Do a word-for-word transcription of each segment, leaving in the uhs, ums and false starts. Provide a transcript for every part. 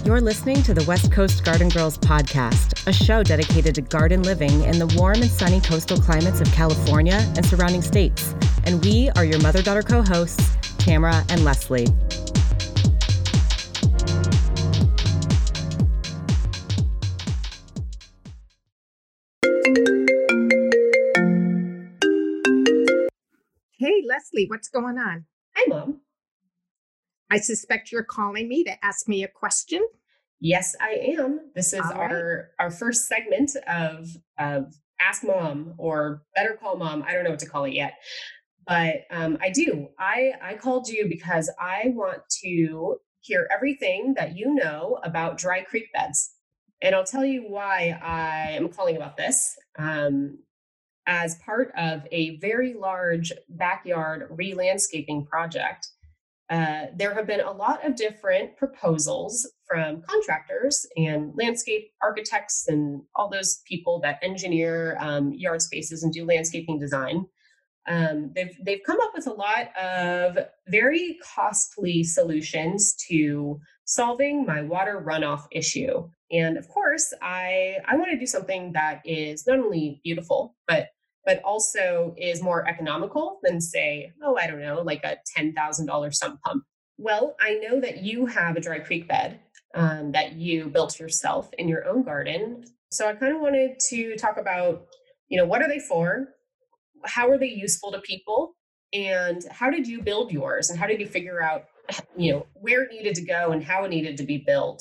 You're listening to the West Coast Garden Girls podcast, a show dedicated to garden living in the warm and sunny coastal climates of California and surrounding states. And we are your mother-daughter co-hosts, Tamara and Leslie. Hey, Leslie, what's going on? Hi, Mom. I suspect you're calling me to ask me a question. Yes, I am. This is All right. our our first segment of of Ask Mom, or Better Call Mom. I don't know what to call it yet, but um, I do. I I called you because I want to hear everything that you know about dry creek beds, and I'll tell you why I am calling about this. Um, as part of a very large backyard re-landscaping project. Uh, there have been a lot of different proposals from contractors and landscape architects and all those people that engineer um, yard spaces and do landscaping design. Um, they've they've come up with a lot of very costly solutions to solving my water runoff issue. And of course, I I want to do something that is not only beautiful, but but also is more economical than, say, oh, I don't know, like a ten thousand dollars sump pump. Well, I know that you have a dry creek bed um, that you built yourself in your own garden. So I kind of wanted to talk about, you know, what are they for? How are they useful to people? And how did you build yours? And how did you figure out, you know, where it needed to go and how it needed to be built?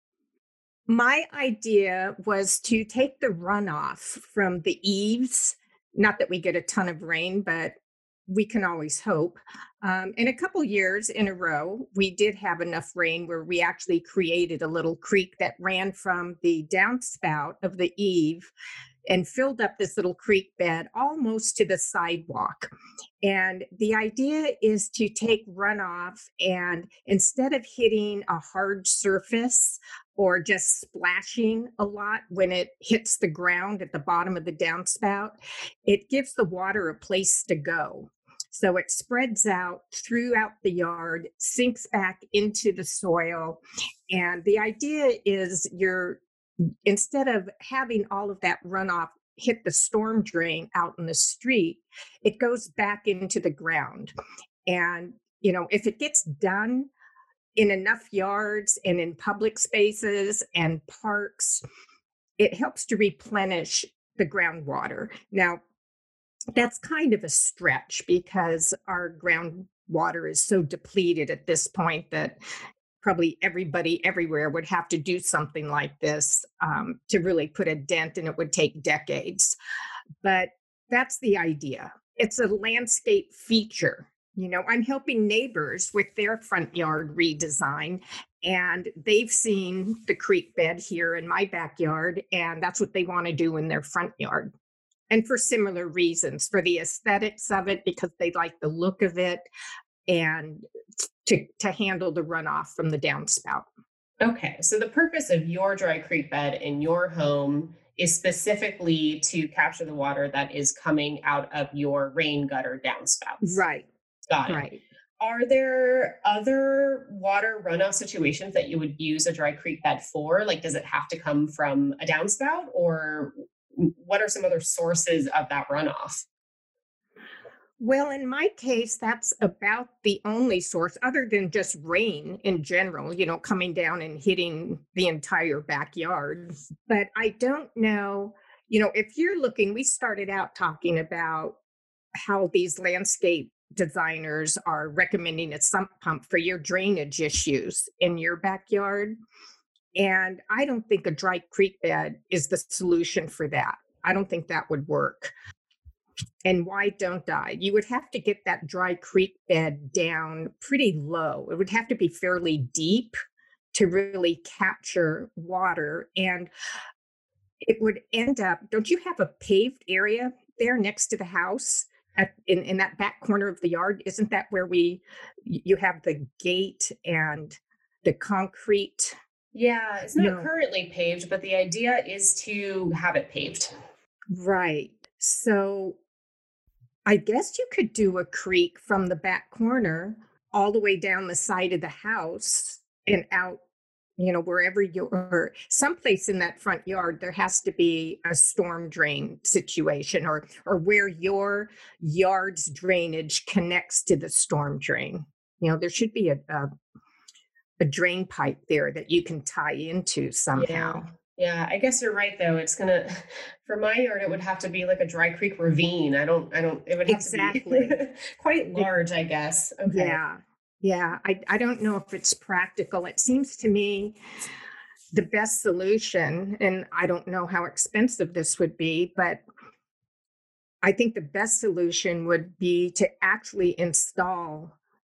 My idea was to take the runoff from the eaves. Not that we get a ton of rain, but we can always hope. Um, in a couple years in a row, we did have enough rain where we actually created a little creek that ran from the downspout of the eave and filled up this little creek bed almost to the sidewalk. And the idea is to take runoff and instead of hitting a hard surface or just splashing a lot when it hits the ground at the bottom of the downspout, it gives the water a place to go. So it spreads out throughout the yard, sinks back into the soil. And the idea is you're, instead of having all of that runoff hit the storm drain out in the street, it goes back into the ground. And, you know, if it gets done in enough yards and in public spaces and parks, it helps to replenish the groundwater. Now, that's kind of a stretch because our groundwater is so depleted at this point that probably everybody everywhere would have to do something like this um, to really put a dent, and it would take decades. But that's the idea. It's a landscape feature. You know, I'm helping neighbors with their front yard redesign, and they've seen the creek bed here in my backyard, and that's what they want to do in their front yard. And for similar reasons, for the aesthetics of it, because they like the look of it, and to, to handle the runoff from the downspout. Okay, so the purpose of your dry creek bed in your home is specifically to capture the water that is coming out of your rain gutter downspouts. Right. Got it. Right. Are there other water runoff situations that you would use a dry creek bed for? Like, does it have to come from a downspout, or what are some other sources of that runoff? Well, in my case, that's about the only source other than just rain in general, you know, coming down and hitting the entire backyard. But I don't know, you know, if you're looking, we started out talking about how these landscape designers are recommending a sump pump for your drainage issues in your backyard. And I don't think a dry creek bed is the solution for that. I don't think that would work. And why don't I? You would have to get that dry creek bed down pretty low. It would have to be fairly deep to really capture water. And it would end up, don't you have a paved area there next to the house at, in, in that back corner of the yard? Isn't that where we, you have the gate and the concrete? Yeah, it's not No. currently paved, but the idea is to have it paved. Right. So I guess you could do a creek from the back corner all the way down the side of the house and out You know, wherever you're, someplace in that front yard, there has to be a storm drain situation, or or where your yard's drainage connects to the storm drain. You know, there should be a, a, a drain pipe there that you can tie into Yeah. somehow. Yeah, I guess you're right though. It's gonna for my yard, it would have to be like a dry creek ravine. I don't I don't it would have to be Exactly. quite It- large, I guess. Okay. yeah. Yeah. I, I don't know if it's practical. It seems to me the best solution, and I don't know how expensive this would be, but I think the best solution would be to actually install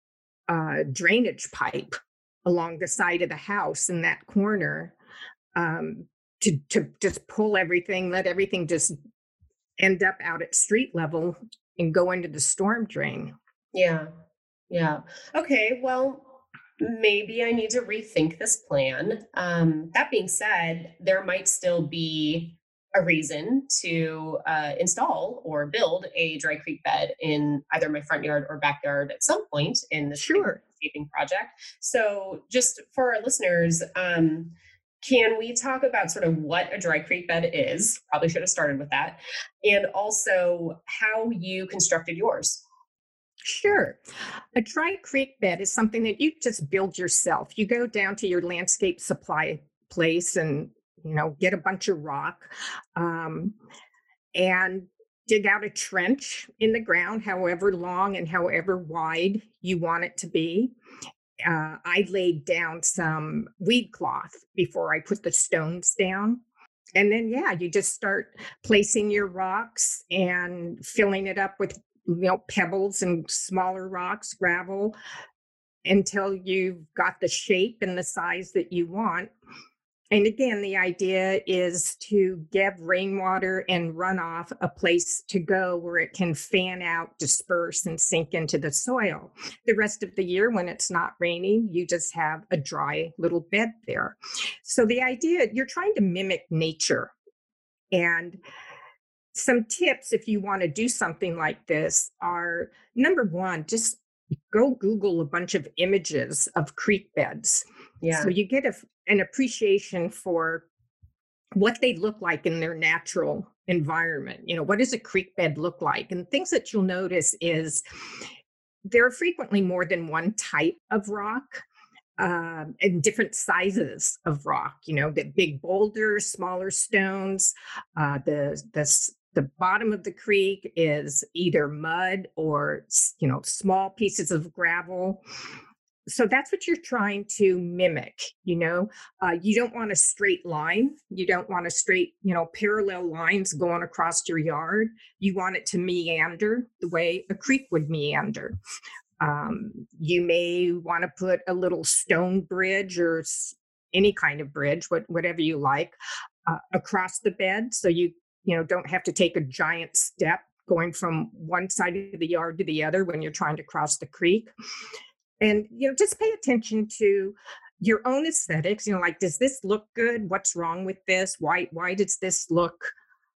a drainage pipe along the side of the house in that corner, um, to to just pull everything, let everything just end up out at street level and go into the storm drain. Yeah. Yeah. Okay, well, maybe I need to rethink this plan. Um, that being said, there might still be a reason to uh, install or build a dry creek bed in either my front yard or backyard at some point in this big Sure. landscaping project. So, just for our listeners, um, can we talk about sort of what a dry creek bed is? Probably should have started with that. And also how you constructed yours. Sure. A dry creek bed is something that you just build yourself. You go down to your landscape supply place and, you know, get a bunch of rock, um, and dig out a trench in the ground, however long and however wide you want it to be. Uh, I laid down some weed cloth before I put the stones down. And then, yeah, you just start placing your rocks and filling it up with, you know, pebbles and smaller rocks, gravel, until you've got the shape and the size that you want. And again, the idea is to give rainwater and runoff a place to go where it can fan out, disperse, and sink into the soil. The rest of the year, when it's not raining, you just have a dry little bed there. So the idea, you're trying to mimic nature. And some tips, if you want to do something like this, are number one, just go Google a bunch of images of creek beds. Yeah. So you get a, an appreciation for what they look like in their natural environment. You know, what does a creek bed look like? And things that you'll notice is there are frequently more than one type of rock, um, and different sizes of rock. You know, the big boulders, smaller stones. Uh, the the s- the bottom of the creek is either mud or, you know, small pieces of gravel. So that's what you're trying to mimic. You know, uh, you don't want a straight line. You don't want a straight, you know, parallel lines going across your yard. You want it to meander the way a creek would meander. Um, you may want to put a little stone bridge or s- any kind of bridge, what, whatever you like, uh, across the bed. So you, you know, don't have to take a giant step going from one side of the yard to the other when you're trying to cross the creek. And, you know, just pay attention to your own aesthetics. You know, like, does this look good? What's wrong with this? Why, why does this look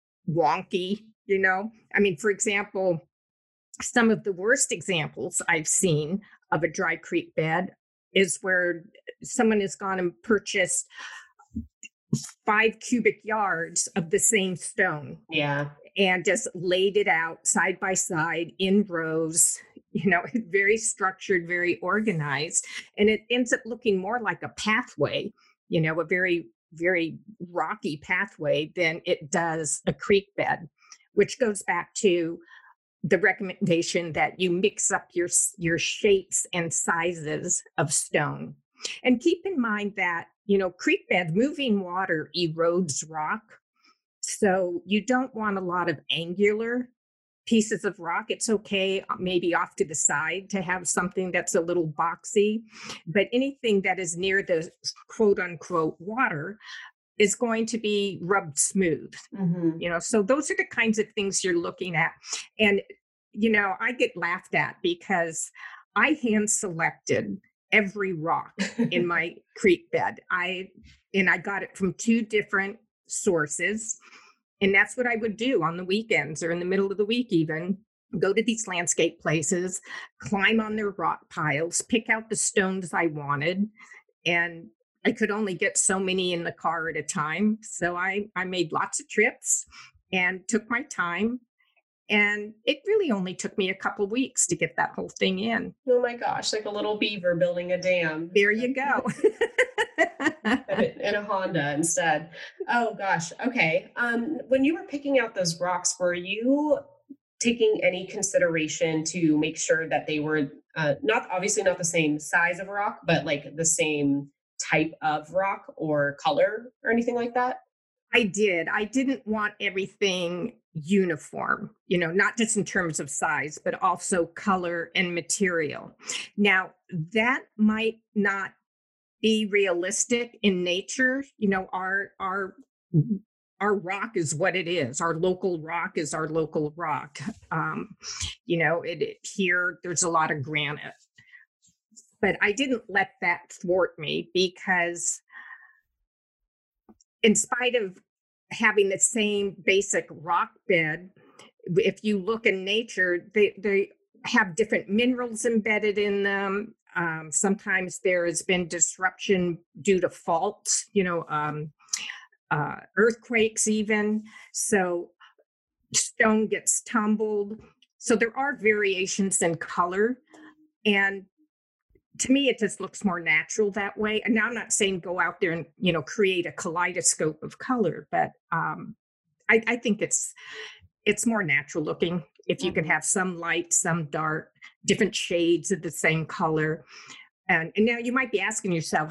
wonky? You know, I mean, for example, some of the worst examples I've seen of a dry creek bed is where someone has gone and purchased five cubic yards of the same stone Yeah. and just laid it out side by side in rows, you know, very structured, very organized. And it ends up looking more like a pathway, you know, a very, very rocky pathway than it does a creek bed, which goes back to the recommendation that you mix up your your shapes and sizes of stone. And keep in mind that, you know, creek bed, moving water erodes rock. So you don't want a lot of angular pieces of rock. It's okay, uh, maybe off to the side, to have something that's a little boxy, but anything that is near the quote unquote water is going to be rubbed smooth. Hmm. You know, so those are the kinds of things you're looking at. And, you know, I get laughed at because I hand selected every rock in my creek bed. I and I got it from two different sources. And that's what I would do on the weekends or in the middle of the week, even go to these landscape places, climb on their rock piles, pick out the stones I wanted, and I could only get so many in the car at a time. So I, I made lots of trips and took my time. And it really only took me a couple of weeks to get that whole thing in. Oh my gosh, like a little beaver building a dam. There you go. In a Honda instead. Oh gosh. Okay. Um, when you were picking out those rocks, were you taking any consideration to make sure that they were uh, not obviously not the same size of rock, but like the same type of rock or color or anything like that? I did. I didn't want everything uniform, you know, not just in terms of size, but also color and material. Now, that might not be realistic in nature. You know, our our our rock is what it is. Our local rock is our local rock. Um, you know, it, it here there's a lot of granite, but I didn't let that thwart me, because in spite of having the same basic rock bed, if you look in nature, they, they have different minerals embedded in them. Um, sometimes there has been disruption due to faults, you know, um, uh, earthquakes even. So stone gets tumbled. So there are variations in color. And to me, it just looks more natural that way. And now I'm not saying go out there and, you know, create a kaleidoscope of color, but um, I, I think it's it's more natural looking if you could have some light, some dark, different shades of the same color. And, and now you might be asking yourself,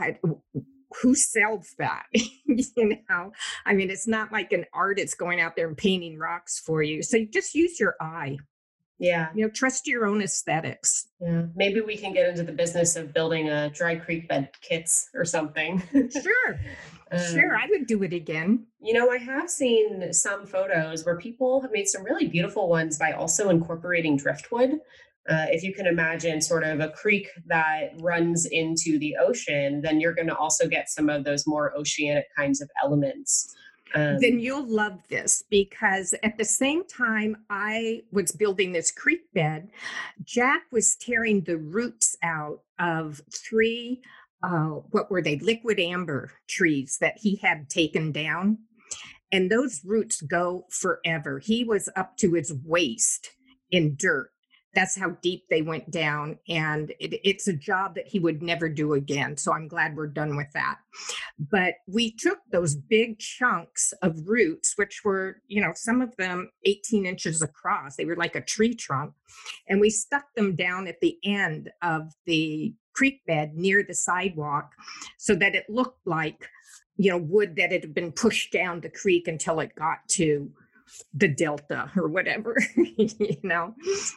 who sells that? You know, I mean, it's not like an artist going out there and painting rocks for you. So you just use your eye. Yeah. You know, trust your own aesthetics. Yeah. Maybe we can get into the business of building a dry creek bed kits or something. Sure. Um, sure. I would do it again. You know, I have seen some photos where people have made some really beautiful ones by also incorporating driftwood. Uh, if you can imagine sort of a creek that runs into the ocean, then you're going to also get some of those more oceanic kinds of elements. Um, then you'll love this, because at the same time I was building this creek bed, Jack was tearing the roots out of three, uh, what were they, liquid amber trees that he had taken down. And those roots go forever. He was up to his waist in dirt. That's how deep they went down. And it, it's a job that he would never do again. So I'm glad we're done with that. But we took those big chunks of roots, which were, you know, some of them eighteen inches across. They were like a tree trunk. And we stuck them down at the end of the creek bed near the sidewalk so that it looked like, you know, wood that had been pushed down the creek until it got to the delta or whatever, you know.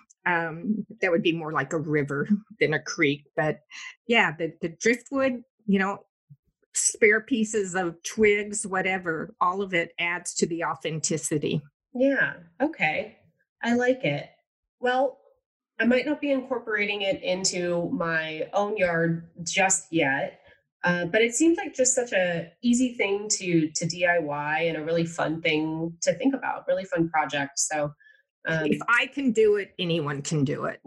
Um, that would be more like a river than a creek. But yeah, the, the driftwood, you know, spare pieces of twigs, whatever, all of it adds to the authenticity. Yeah. Okay. I like it. Well, I might not be incorporating it into my own yard just yet, uh, but it seems like just such a easy thing to to D I Y and a really fun thing to think about, really fun project. So Um, if I can do it, anyone can do it.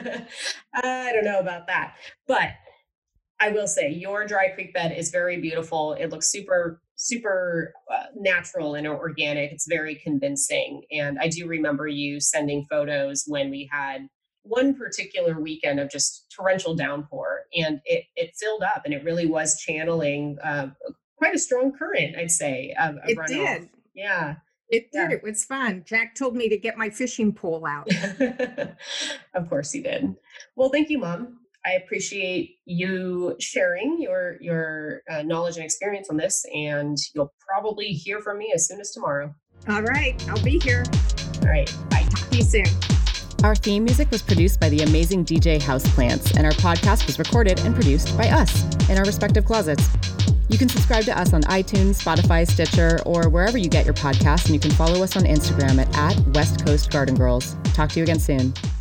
I don't know about that, but I will say your dry creek bed is very beautiful. It looks super, super uh, natural and organic. It's very convincing. And I do remember you sending photos when we had one particular weekend of just torrential downpour, and it, it filled up, and it really was channeling uh, quite a strong current, I'd say. Of, of it runoff. did. Yeah. It did. Yeah. It was fun. Jack told me to get my fishing pole out. Of course he did. Well, thank you, Mom. I appreciate you sharing your your uh, knowledge and experience on this, and you'll probably hear from me as soon as tomorrow. All right. I'll be here. All right. Bye. Talk to you soon. Our theme music was produced by the amazing D J Houseplants, and our podcast was recorded and produced by us in our respective closets. You can subscribe to us on iTunes, Spotify, Stitcher, or wherever you get your podcasts, and you can follow us on Instagram at, at West Coast Garden Girls. Talk to you again soon.